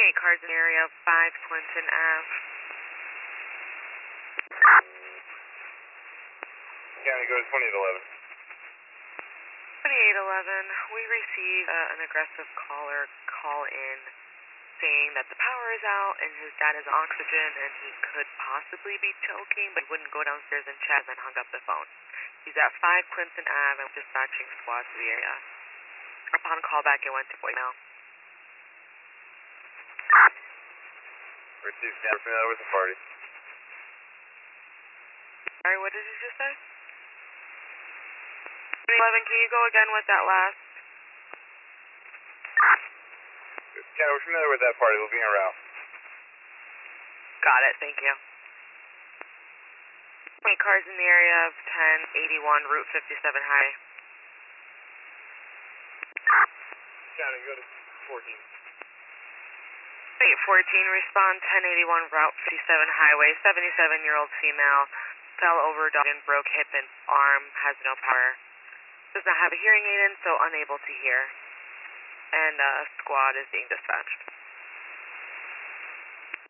cars in the area of 5 Clinton Ave. County, go to 2811. 2811, we received an aggressive caller call in saying that the power is out and his dad is on oxygen and he could possibly be choking, but he wouldn't go downstairs and check, and then hung up the phone. He's at 5 Clinton Ave and dispatching squad to the area. Upon callback, it went to voicemail. Received, we're familiar with the party. Sorry, what did you just say? 11, can you go again with that last? Yeah, we're familiar with that party. We'll be en route. Got it, thank you. 8 cars in the area of 1081 Route 57 High. County, go to 14. 814, respond 1081 Route 57 Highway. 77-year-old female fell over dog and broke hip and arm, has no power. Does not have a hearing aid in, so unable to hear. And squad is being dispatched.